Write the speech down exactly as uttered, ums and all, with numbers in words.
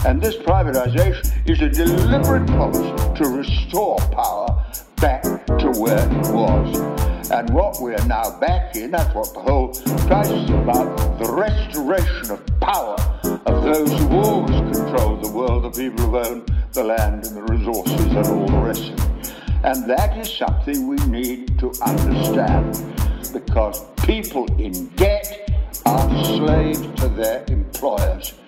And this privatization is a deliberate policy to restore power back to where it was. And what we are now back in, that's what the whole crisis is about, the restoration of power of those who always controlled the world, the people who own the land and the resources and all the rest of it. And that is something we need to understand, because people in debt are slaves to their employers.